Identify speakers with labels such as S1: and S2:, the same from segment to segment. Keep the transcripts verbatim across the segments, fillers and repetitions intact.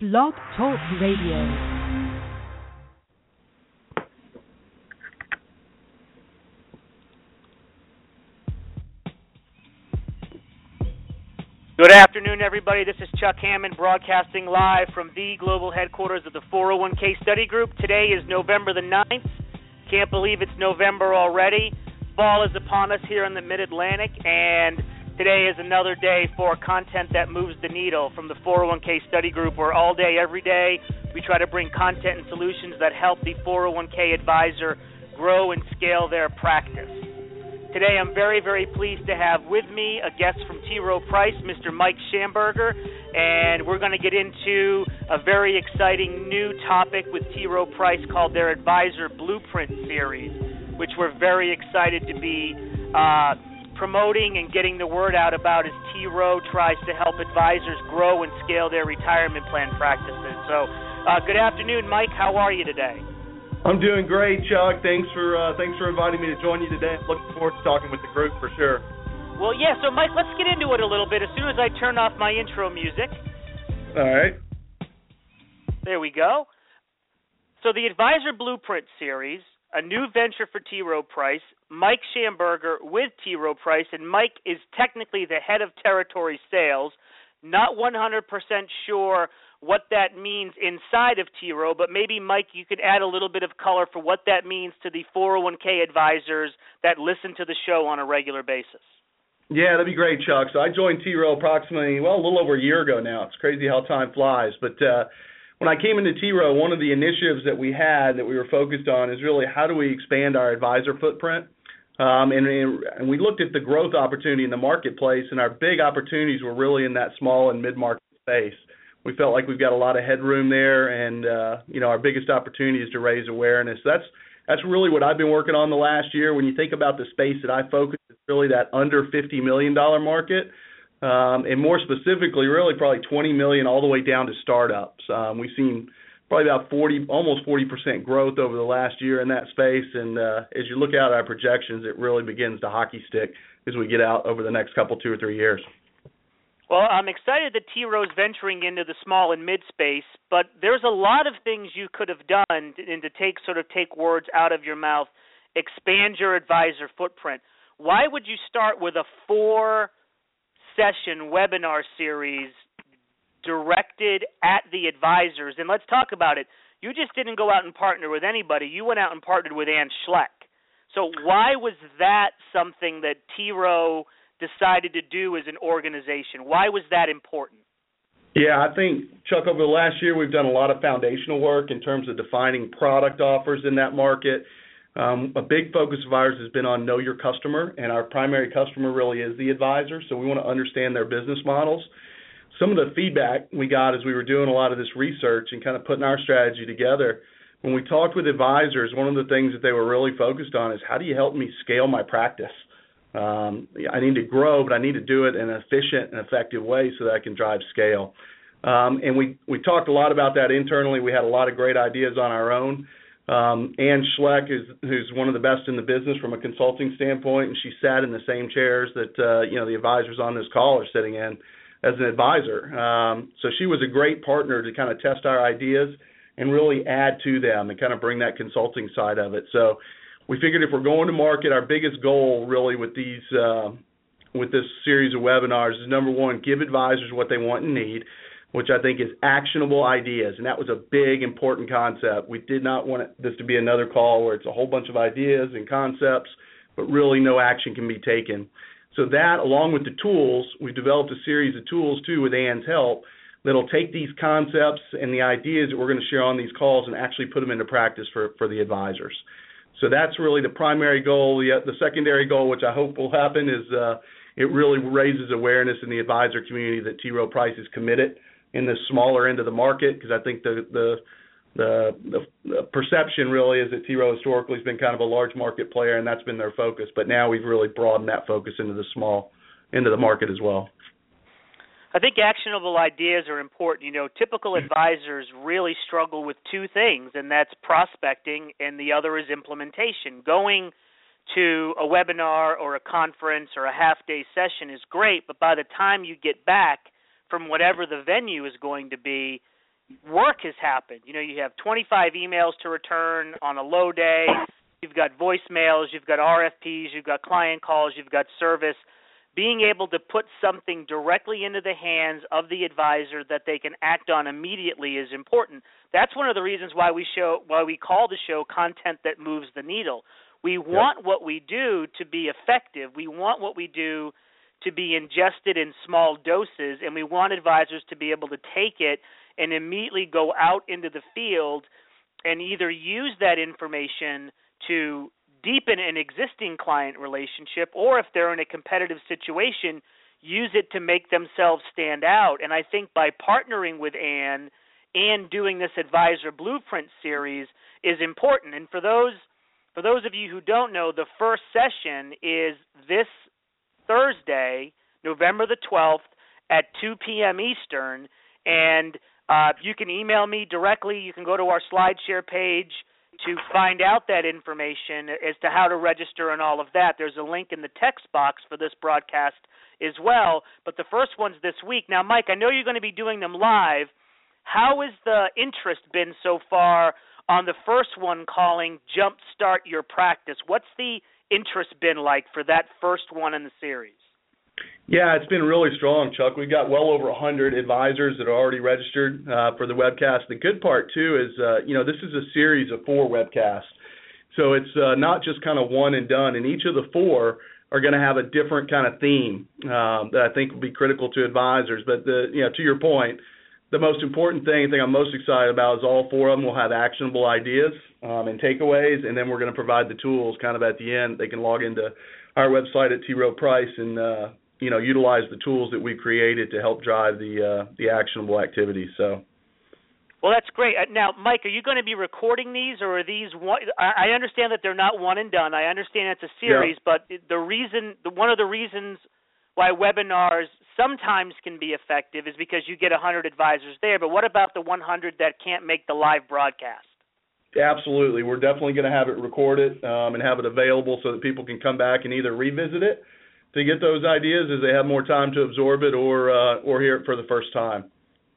S1: Blog Talk Radio.
S2: Good afternoon, everybody. This is Chuck Hammond broadcasting live from the global headquarters of the four oh one k Study Group. Today is November the ninth. Can't believe it's November already. Fall is upon us here in the Mid-Atlantic, and today is another day for content that moves the needle from the four oh one k Study Group, where all day, every day, we try to bring content and solutions that help the four oh one k advisor grow and scale their practice. Today, I'm very, very pleased to have with me a guest from T. Rowe Price, Mister Mike Schamberger, and we're going to get into a very exciting new topic with T. Rowe Price called their Advisor Blueprint Series, which we're very excited to be uh, promoting and getting the word out about as T. Rowe tries to help advisors grow and scale their retirement plan practices. So, uh, good afternoon, Mike. How are you today?
S3: I'm doing great, Chuck. Thanks for uh, thanks for inviting me to join you today. I'm looking forward to talking with the group for sure.
S2: Well, yeah, so Mike, let's get into it a little bit as soon as I turn off my intro music.
S3: All right.
S2: There we go. So the Advisor Blueprint Series, a new venture for T. Rowe Price, Mike Schamberger with T. Rowe Price, and Mike is technically the head of territory sales. Not one hundred percent sure what that means inside of T. Rowe, but maybe, Mike, you could add a little bit of color for what that means to the four oh one k advisors that listen to the show on a regular basis.
S3: Yeah, that'd be great, Chuck. So I joined T. Rowe approximately, well, a little over a year ago now. It's crazy how time flies. But uh, when I came into T. Rowe, one of the initiatives that we had that we were focused on is really how do we expand our advisor footprint. Um, and, and we looked at the growth opportunity in the marketplace, and our big opportunities were really in that small and mid-market space. We felt like we've got a lot of headroom there, and uh, you know, our biggest opportunity is to raise awareness. That's that's really what I've been working on the last year. When you think about the space that I focus, it's really that under fifty million dollars market, um, and more specifically, really probably twenty million dollars all the way down to startups. Um, we've seen probably about forty, almost forty percent growth over the last year in that space, and uh, as you look out at our projections, it really begins to hockey stick as we get out over the next couple, two or three years.
S2: Well, I'm excited that T. Rowe's venturing into the small and mid space, but there's a lot of things you could have done and to take sort of take words out of your mouth, expand your advisor footprint. Why would you start with a four-session webinar series directed at the advisors? And let's talk about it. You just didn't go out and partner with anybody. You went out and partnered with Ann Schleck. So why was that something that T. Rowe decided to do as an organization? Why was that important?
S3: Yeah, I think, Chuck, over the last year we've done a lot of foundational work in terms of defining product offers in that market. Um, a big focus of ours has been on know your customer, and our primary customer really is the advisor, so we want to understand their business models. Some of the feedback we got as we were doing a lot of this research and kind of putting our strategy together, when we talked with advisors, one of the things that they were really focused on is how do you help me scale my practice? Um, I need to grow, but I need to do it in an efficient and effective way so that I can drive scale. Um, and we, we talked a lot about that internally. We had a lot of great ideas on our own. Um, Ann Schleck, is, who's one of the best in the business from a consulting standpoint, and she sat in the same chairs that uh, you know the advisors on this call are sitting in as an advisor. Um, so she was a great partner to kind of test our ideas and really add to them and kind of bring that consulting side of it. So we figured if we're going to market, our biggest goal really with these uh, with this series of webinars is, number one, give advisors what they want and need, which I think is actionable ideas, and that was a big, important concept. We did not want this to be another call where it's a whole bunch of ideas and concepts, but really no action can be taken. So that, along with the tools, we developed a series of tools, too, with Ann's help, that'll take these concepts and the ideas that we're going to share on these calls and actually put them into practice for, for the advisors. So that's really the primary goal. The, the secondary goal, which I hope will happen, is uh, it really raises awareness in the advisor community that T. Rowe Price is committed in the smaller end of the market, because I think the the, the the the perception really is that T. Rowe historically has been kind of a large market player, and that's been their focus. But now we've really broadened that focus into the small end of the market as well.
S2: I think actionable ideas are important. You know, typical advisors really struggle with two things, and that's prospecting, and the other is implementation. Going to a webinar or a conference or a half-day session is great, but by the time you get back from whatever the venue is going to be, work has happened. You know, you have twenty-five emails to return on a low day. You've got voicemails. You've got R F Ps. You've got client calls. You've got service. Being able to put something directly into the hands of the advisor that they can act on immediately is important. That's one of the reasons why we show why we call the show Content That Moves the Needle. We want yep. what we do to be effective. We want what we do to be ingested in small doses, and we want advisors to be able to take it and immediately go out into the field and either use that information to deepen an existing client relationship, or if they're in a competitive situation, use it to make themselves stand out. And I think by partnering with Ann and doing this Advisor Blueprint series is important. And for those for those of you who don't know, the first session is this Thursday, November the twelfth at two p.m. Eastern, and uh, you can email me directly. You can go to our SlideShare page to find out that information as to how to register and all of that. There's a link in the text box for this broadcast as well, but the first one's this week. Now, Mike, I know you're going to be doing them live. How has the interest been so far on the first one calling Jumpstart Your Practice? What's the interest been like for that first one in the series?
S3: Yeah, it's been really strong, Chuck. We've got well over one hundred advisors that are already registered uh, for the webcast. The good part, too, is, uh, you know, this is a series of four webcasts. So it's uh, not just kind of one and done. And each of the four are going to have a different kind of theme um, that I think will be critical to advisors. But, the, you know, to your point, the most important thing, the thing I'm most excited about is all four of them will have actionable ideas um, and takeaways, and then we're going to provide the tools kind of at the end. They can log into our website at T. Rowe Price and, uh, you know, utilize the tools that we've created to help drive the uh, the actionable activities. So,
S2: well, that's great. Now, Mike, are you going to be recording these, or are these one? I understand that they're not one and done. I understand it's a series, yeah. but the reason, the, one of the reasons why webinars sometimes can be effective is because you get one hundred advisors there. But what about the one hundred that can't make the live broadcast?
S3: Absolutely. We're definitely going to have it recorded um, and have it available so that people can come back and either revisit it to get those ideas as they have more time to absorb it, or uh, or hear it for the first time.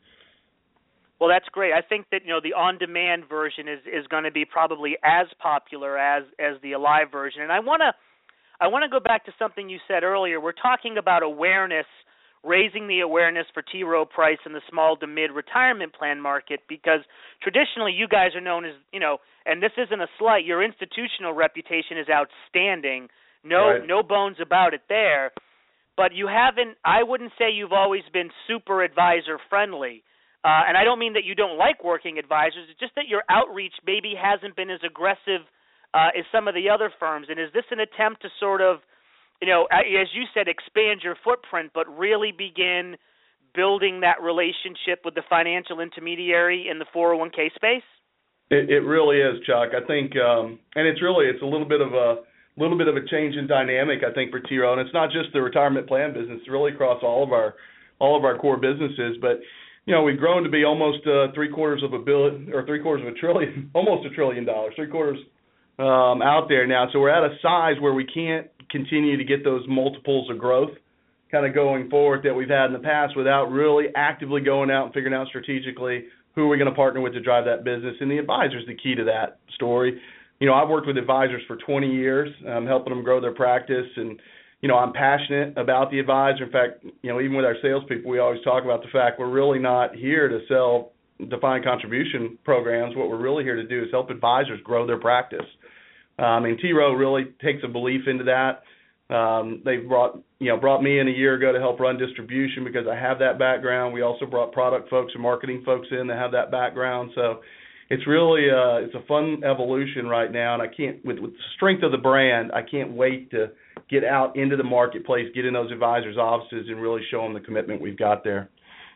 S2: Well, that's great. I think that, you know, the on-demand version is, is going to be probably as popular as, as the live version. And I want to I want to go back to something you said earlier. We're talking about awareness, raising the awareness for T. Rowe Price in the small to mid retirement plan market, because traditionally you guys are known as, you know, and this isn't a slight, your institutional reputation is outstanding. No, right. no bones about it there. But you haven't, I wouldn't say you've always been super advisor friendly. Uh, and I don't mean that you don't like working advisors. It's just that your outreach maybe hasn't been as aggressive uh, as some of the other firms. And is this an attempt to sort of, you know, as you said, expand your footprint, but really begin building that relationship with the financial intermediary in the four oh one k space?
S3: It, it really is, Chuck. I think, um, and it's really, it's a little bit of a, little bit of a change in dynamic, I think, for T. Rowe. And it's not just the retirement plan business, it's really across all of our all of our core businesses. But, you know, we've grown to be almost uh, three quarters of a billion, or three quarters of a trillion, almost a trillion dollars, three quarters um, out there now. So we're at a size where we can't continue to get those multiples of growth kind of going forward that we've had in the past without really actively going out and figuring out strategically who we're going to partner with to drive that business. And the advisor's the key to that story. You know, I've worked with advisors for twenty years, um, helping them grow their practice, and, you know, I'm passionate about the advisor. In fact, you know, even with our salespeople, we always talk about the fact we're really not here to sell defined contribution programs. What we're really here to do is help advisors grow their practice. Um, and T. Rowe really takes a belief into that. Um, they brought, you know, brought me in a year ago to help run distribution because I have that background. We also brought product folks and marketing folks in that have that background. So it's really uh, it's a fun evolution right now, and I can't with, with the strength of the brand, I can't wait to get out into the marketplace, get in those advisors' offices, and really show them the commitment we've got there.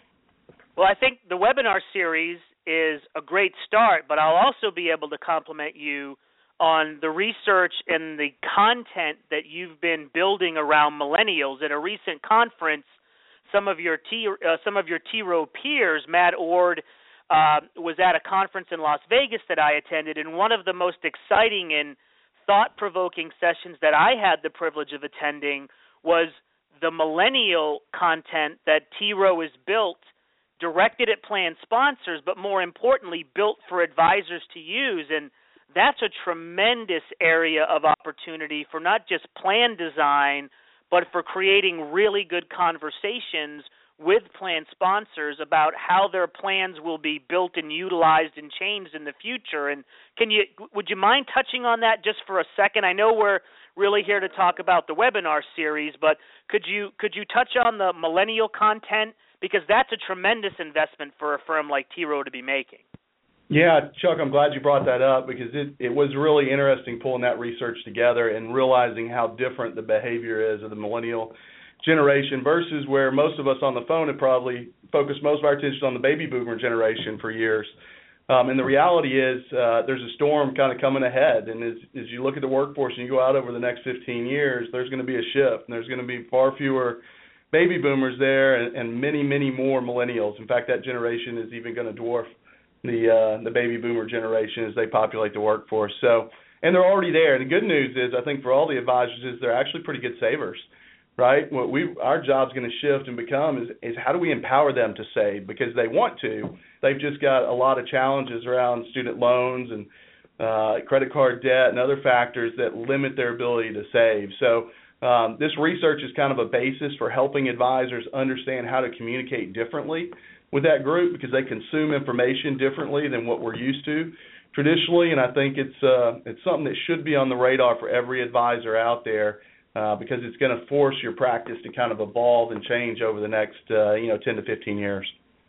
S2: Well, I think the webinar series is a great start, but I'll also be able to compliment you on the research and the content that you've been building around millennials. At a recent conference, some of your T, uh, some of your T. Rowe peers, Matt Ord, uh, was at a conference in Las Vegas that I attended, and one of the most exciting and thought-provoking sessions that I had the privilege of attending was the millennial content that T. Rowe has built directed at plan sponsors, but more importantly, built for advisors to use. And that's a tremendous area of opportunity for not just plan design, but for creating really good conversations with plan sponsors about how their plans will be built and utilized and changed in the future. And can you, would you mind touching on that just for a second? I know we're really here to talk about the webinar series, but could you could you touch on the millennial content, because that's a tremendous investment for a firm like T. Rowe to be making.
S3: Yeah, Chuck, I'm glad you brought that up, because it, it was really interesting pulling that research together and realizing how different the behavior is of the millennial generation versus where most of us on the phone have probably focused most of our attention on the baby boomer generation for years. Um, and the reality is uh, there's a storm kind of coming ahead. And as, as you look at the workforce and you go out over the next fifteen years, there's going to be a shift. And there's going to be far fewer baby boomers there and, and many, many more millennials. In fact, that generation is even going to dwarf the uh, the baby boomer generation as they populate the workforce. So, and they're already there. And the good news is, I think for all the advisors, is they're actually pretty good savers. Right? What we our job's going to shift and become is, is how do we empower them to save, because they want to. They've just got a lot of challenges around student loans and uh, credit card debt and other factors that limit their ability to save. So um, this research is kind of a basis for helping advisors understand how to communicate differently with that group, because they consume information differently than what we're used to traditionally. And I think it's uh, it's something that should be on the radar for every advisor out there. Uh, because it's going to force your practice to kind of evolve and change over the next, uh, you know, ten to fifteen years.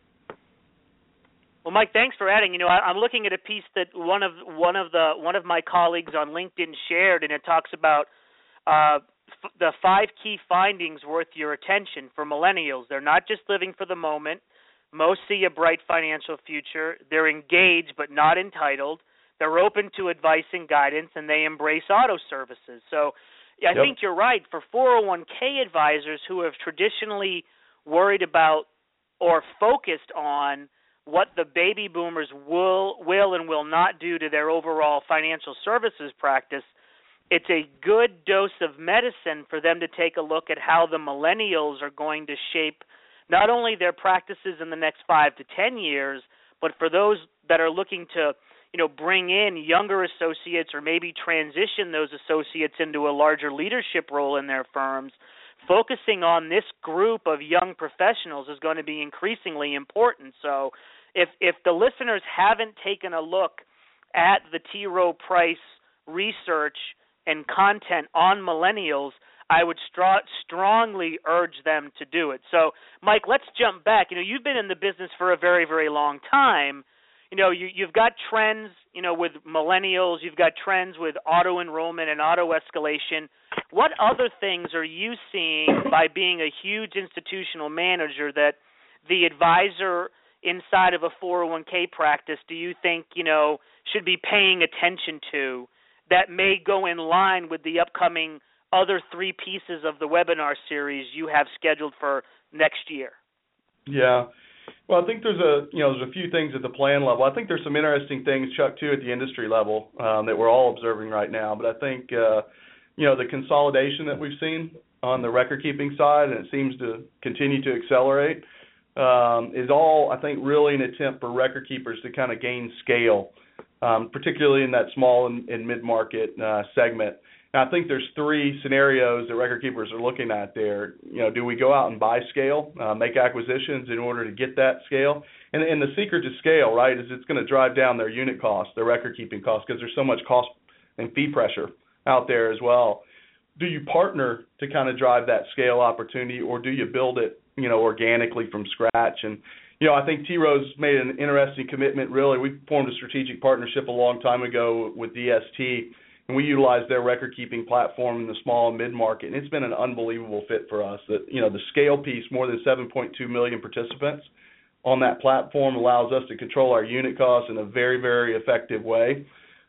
S2: Well, Mike, thanks for adding. You know, I, I'm looking at a piece that one of one of the one of my colleagues on LinkedIn shared, and it talks about uh, f- the five key findings worth your attention for millennials. They're not just living for the moment. Most see a bright financial future. They're engaged but not entitled. They're open to advice and guidance, and they embrace auto services. So I
S3: Yep.
S2: think you're right. For four oh one k advisors who have traditionally worried about or focused on what the baby boomers will will and will not do to their overall financial services practice, it's a good dose of medicine for them to take a look at how the millennials are going to shape not only their practices in the next five to ten years, but for those that are looking to you know, bring in younger associates or maybe transition those associates into a larger leadership role in their firms, focusing on this group of young professionals is going to be increasingly important. So if if the listeners haven't taken a look at the T. Rowe Price research and content on millennials, I would stra- strongly urge them to do it. So, Mike, let's jump back. You know, you've been in the business for a very, very long time. You know, you, you've got trends, you know, with millennials. You've got trends with auto enrollment and auto escalation. What other things are you seeing by being a huge institutional manager that the advisor inside of a four oh one k practice do you think, you know, should be paying attention to that may go in line with the upcoming other three pieces of the webinar series you have scheduled for next year?
S3: Yeah. Well, I think there's a you know there's a few things at the plan level. I think there's some interesting things, Chuck, too, at the industry level um, that we're all observing right now. But I think uh, you know the consolidation that we've seen on the record keeping side, and it seems to continue to accelerate, um, is all I think really an attempt for record keepers to kind of gain scale, um, particularly in that small and, and mid market uh, segment. Now, I think there's three scenarios that record keepers are looking at there. You know, do we go out and buy scale, uh, make acquisitions in order to get that scale? And, and the secret to scale, right, is it's going to drive down their unit costs, their record keeping costs, because there's so much cost and fee pressure out there as well. Do you partner to kind of drive that scale opportunity, or do you build it, you know, organically from scratch? And you know, I think T. Rowe's made an interesting commitment. Really, we formed a strategic partnership a long time ago with D S T. And we utilize their record-keeping platform in the small and mid-market, and it's been an unbelievable fit for us. That you know, the scale piece, more than seven point two million participants on that platform, allows us to control our unit costs in a very, very effective way.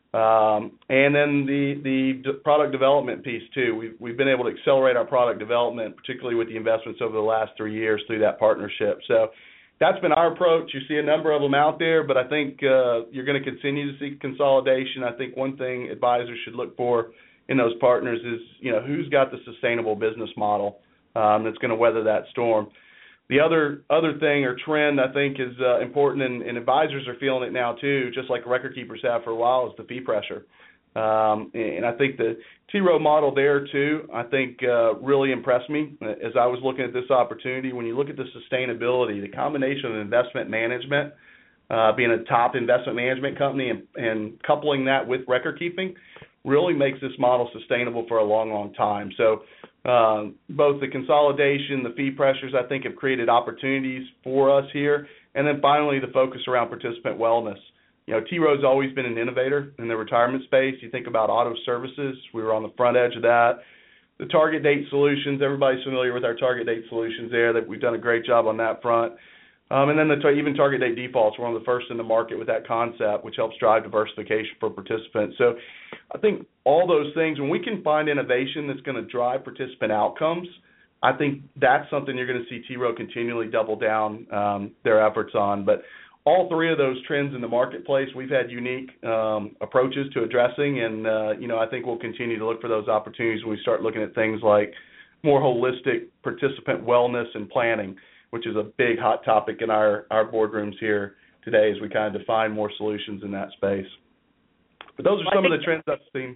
S3: Um, and then the the d- product development piece too. We've we've been able to accelerate our product development, particularly with the investments over the last three years through that partnership. So that's been our approach. You see a number of them out there, but I think uh, you're going to continue to see consolidation. I think one thing advisors should look for in those partners is, you know, who's got the sustainable business model um, that's going to weather that storm. The other other thing or trend I think is uh, important, and, and advisors are feeling it now too, just like record keepers have for a while, is the fee pressure. Um, and I think the T. Rowe model there too, I think uh, really impressed me as I was looking at this opportunity. When you look at the sustainability, the combination of investment management, uh, being a top investment management company, and, and coupling that with record keeping, really makes this model sustainable for a long, long time. So um, both the consolidation, the fee pressures, I think have created opportunities for us here. And then finally, the focus around participant wellness. You know, T. Rowe's always been an innovator in the retirement space. You think about auto services, we were on the front edge of that. The target date solutions, everybody's familiar with our target date solutions there, that we've done a great job on that front. Um, and then the, even target date defaults, we're one of the first in the market with that concept, which helps drive diversification for participants. So I think all those things, when we can find innovation that's going to drive participant outcomes, I think that's something you're going to see T. Rowe continually double down um, their efforts on. But all three of those trends in the marketplace, we've had unique um, approaches to addressing, and, uh, you know, I think we'll continue to look for those opportunities when we start looking at things like more holistic participant wellness and planning, which is a big hot topic in our, our boardrooms here today as we kind of define more solutions in that space. But those are some of the trends I've seen.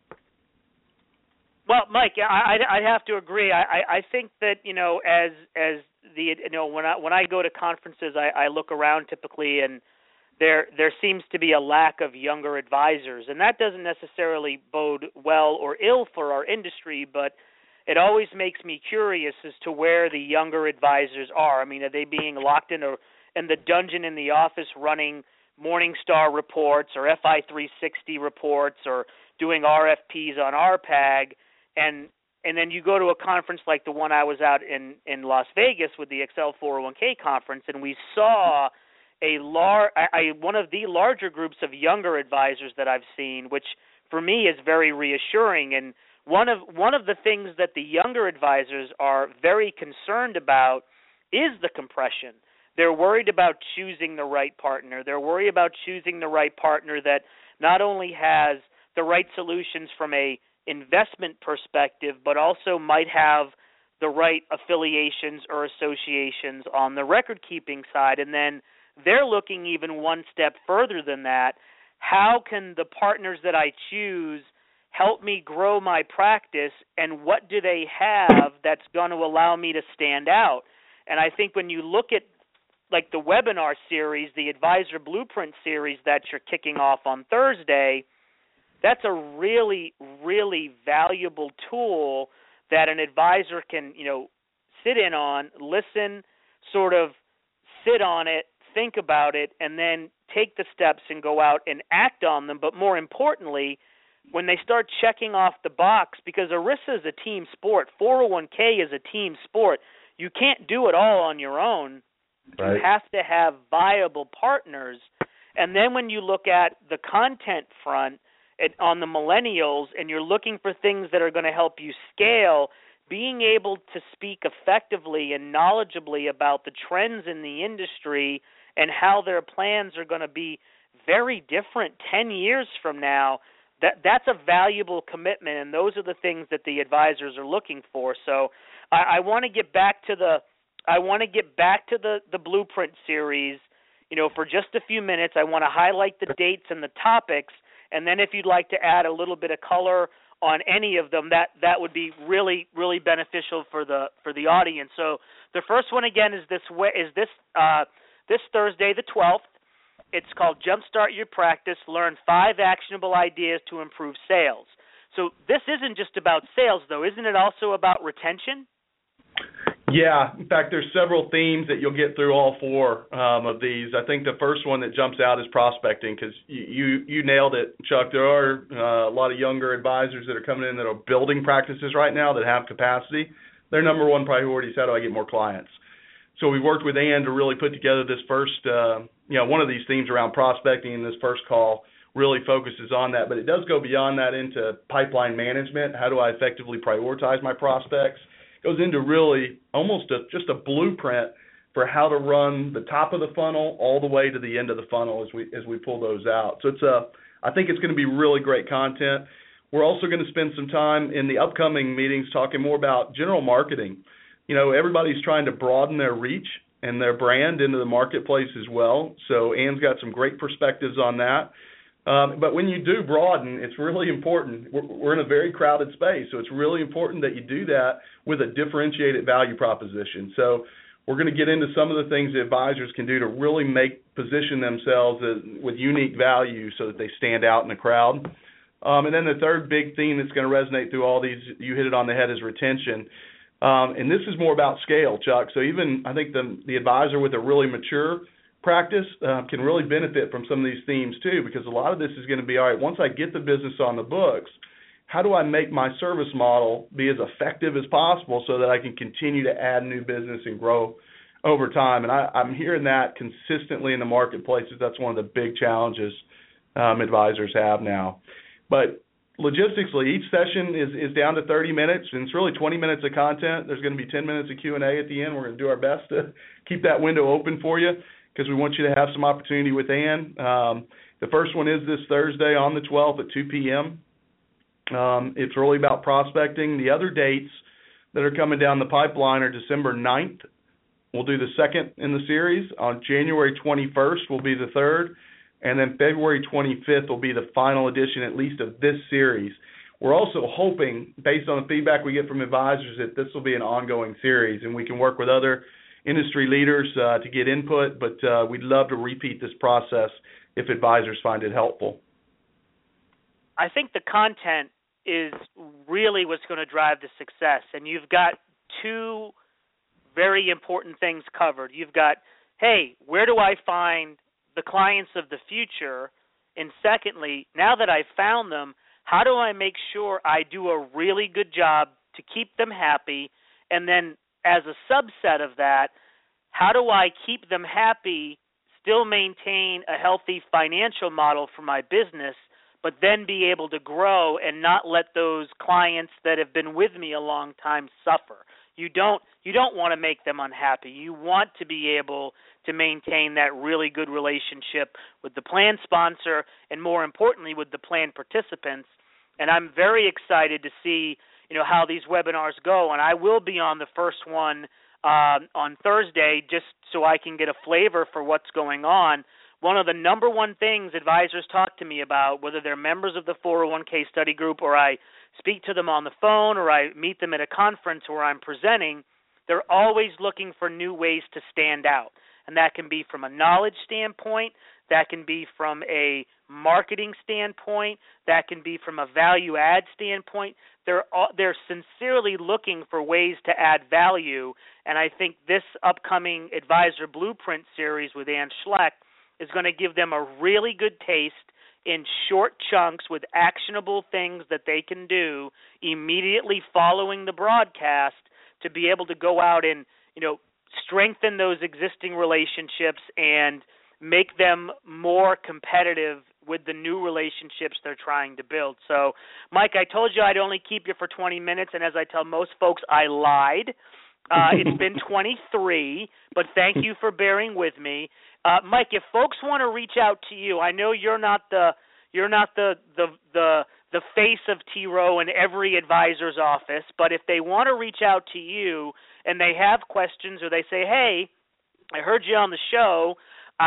S2: Well, Mike, I, I, I have to agree. I, I think that, you know, as as the you know when I when I go to conferences, I, I look around typically, and there there seems to be a lack of younger advisors, and that doesn't necessarily bode well or ill for our industry, but it always makes me curious as to where the younger advisors are. I mean, are they being locked in a in the dungeon in the office running Morningstar reports or F I three sixty reports or doing R F Ps on R P A G? And and then you go to a conference like the one I was out in, in Las Vegas with the Excel four oh one k conference, and we saw a lar- I, I, one of the larger groups of younger advisors that I've seen, which for me is very reassuring. And one of one of the things that the younger advisors are very concerned about is the compression. They're worried about choosing the right partner. They're worried about choosing the right partner that not only has the right solutions from a investment perspective, but also might have the right affiliations or associations on the record-keeping side. And then they're looking even one step further than that. How can the partners that I choose help me grow my practice, and what do they have that's going to allow me to stand out? And I think when you look at like the webinar series, the Advisor Blueprint series that you're kicking off on Thursday, that's a really, really valuable tool that an advisor can, you know, sit in on, listen, sort of sit on it, think about it, and then take the steps and go out and act on them. But more importantly, when they start checking off the box, because ERISA is a team sport, four oh one k is a team sport, you can't do it all on your own. Right. You have to have viable partners. And then when you look at the content front, It, on the millennials, and you're looking for things that are going to help you scale, being able to speak effectively and knowledgeably about the trends in the industry and how their plans are going to be very different ten years from now, that that's a valuable commitment, and those are the things that the advisors are looking for. So I, I want to get back to the I want to get back to the, the Blueprint series, you know, for just a few minutes. I want to highlight the dates and the topics. And then if you'd like to add a little bit of color on any of them, that, that would be really, really beneficial for the for the audience. So the first one again is this is this uh, this Thursday, the twelfth. It's called Jumpstart Your Practice: Learn Five Actionable Ideas to Improve Sales. So this isn't just about sales, though, isn't it? Also about retention.
S3: Yeah. In fact, there's several themes that you'll get through all four um, of these. I think the first one that jumps out is prospecting, because you, you you nailed it, Chuck. There are uh, a lot of younger advisors that are coming in that are building practices right now that have capacity. Their number one priority is how do I get more clients? So we worked with Ann to really put together this first, uh, you know, one of these themes around prospecting, and this first call really focuses on that. But it does go beyond that into pipeline management. How do I effectively prioritize my prospects? Goes into really almost a, just a blueprint for how to run the top of the funnel all the way to the end of the funnel as we as we pull those out. So it's a, I think it's going to be really great content. We're also going to spend some time in the upcoming meetings talking more about general marketing. you know, everybody's trying to broaden their reach and their brand into the marketplace as well. So Ann's got some great perspectives on that. Um, but when you do broaden, it's really important. We're, we're in a very crowded space, so it's really important that you do that with a differentiated value proposition. So we're going to get into some of the things that advisors can do to really make position themselves as, with unique value so that they stand out in the crowd. Um, and then the third big theme that's going to resonate through all these, you hit it on the head, is retention. Um, and this is more about scale, Chuck. So even I think the, the advisor with a really mature practice uh, can really benefit from some of these themes too, because a lot of this is going to be, all right, once I get the business on the books, how do I make my service model be as effective as possible so that I can continue to add new business and grow over time? And I, I'm hearing that consistently in the marketplaces. That's one of the big challenges um, advisors have now. But logistically, each session is, is down to thirty minutes, and it's really twenty minutes of content. There's going to be ten minutes of Q and A at the end. We're going to do our best to keep that window open for you, because we want you to have some opportunity with Ann. Um, the first one is this Thursday on the twelfth at two p.m. Um, it's really about prospecting. The other dates that are coming down the pipeline are December ninth. We'll do the second in the series. On January twenty-first will be the third. And then February twenty-fifth will be the final edition, at least, of this series. We're also hoping, based on the feedback we get from advisors, that this will be an ongoing series, and we can work with other industry leaders uh, to get input, but uh, we'd love to repeat this process if advisors find it helpful.
S2: I think the content is really what's going to drive the success, and you've got two very important things covered. You've got, hey, where do I find the clients of the future? And secondly, now that I've found them, how do I make sure I do a really good job to keep them happy? And then as a subset of that, how do I keep them happy, still maintain a healthy financial model for my business, but then be able to grow and not let those clients that have been with me a long time suffer? You don't you don't want to make them unhappy. You want to be able to maintain that really good relationship with the plan sponsor and, more importantly, with the plan participants. And I'm very excited to see, you know, how these webinars go. And I will be on the first one uh, on Thursday, just so I can get a flavor for what's going on. One of the number one things advisors talk to me about, whether they're members of the four oh one k study group or I speak to them on the phone or I meet them at a conference where I'm presenting, they're always looking for new ways to stand out. And that can be from a knowledge standpoint, that can be from a marketing standpoint, that can be from a value add standpoint. They're all, they're sincerely looking for ways to add value, and I think this upcoming Advisor Blueprint series with Ann Schleck is going to give them a really good taste in short chunks with actionable things that they can do immediately following the broadcast to be able to go out and, you know, strengthen those existing relationships and make them more competitive with the new relationships they're trying to build. So, Mike, I told you I'd only keep you for twenty minutes, and as I tell most folks, I lied. Uh, it's been twenty-three, but thank you for bearing with me. Uh, Mike, if folks want to reach out to you, I know you're not the you're not the the the, the face of T. Rowe in every advisor's office, but if they want to reach out to you and they have questions, or they say, hey, I heard you on the show,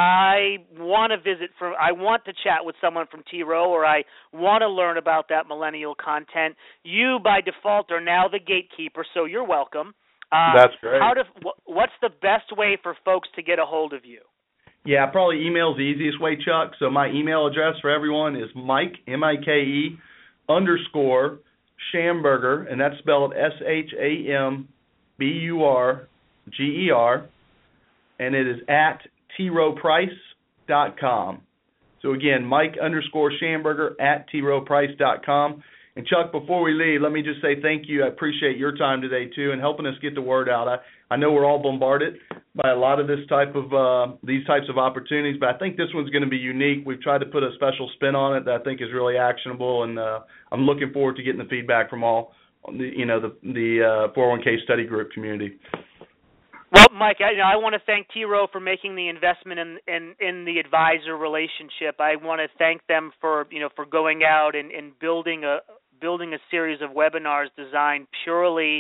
S2: I want to visit from, I want to chat with someone from T. Rowe, or I want to learn about that millennial content, you by default are now the gatekeeper, so you're welcome. Uh,
S3: That's great.
S2: How to, what's the best way for folks to get a hold of you?
S3: Yeah, probably email is the easiest way, Chuck. So my email address for everyone is Mike, M I K E, underscore, Schamberger, and that's spelled S H A M B U R G E R, and it is at T Rowe Price dot com. So again, Mike underscore Schamberger at T Rowe Price dot com. And Chuck, before we leave, let me just say thank you. I appreciate your time today too, and helping us get the word out. I, I know we're all bombarded by a lot of this type of uh, these types of opportunities, but I think this one's going to be unique. We've tried to put a special spin on it that I think is really actionable, and uh, I'm looking forward to getting the feedback from all the you know the the uh, four oh one k study group community.
S2: Well, Mike, I, you know, I want to thank T. Rowe for making the investment in, in, in the advisor relationship. I want to thank them for you know for going out and, and building a building a series of webinars designed purely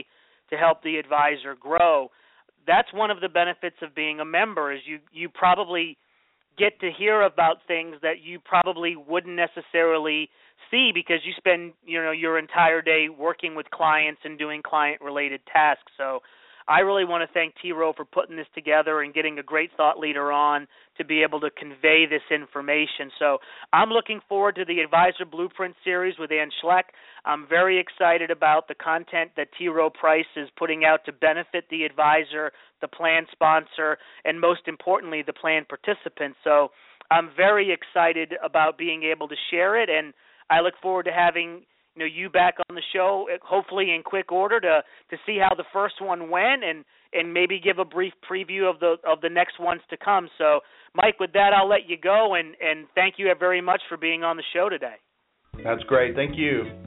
S2: to help the advisor grow. That's one of the benefits of being a member is you, you probably get to hear about things that you probably wouldn't necessarily see because you spend, you know, your entire day working with clients and doing client-related tasks. So I really want to thank T. Rowe for putting this together and getting a great thought leader on to be able to convey this information. So I'm looking forward to the Advisor Blueprint series with Ann Schleck. I'm very excited about the content that T. Rowe Price is putting out to benefit the advisor, the plan sponsor, and most importantly, the plan participant. So I'm very excited about being able to share it, and I look forward to having you know you back on the show, hopefully in quick order, to to see how the first one went and and maybe give a brief preview of the of the next ones to come. So, Mike, with that, I'll let you go, and and thank you very much for being on the show today.
S3: That's great. Thank you.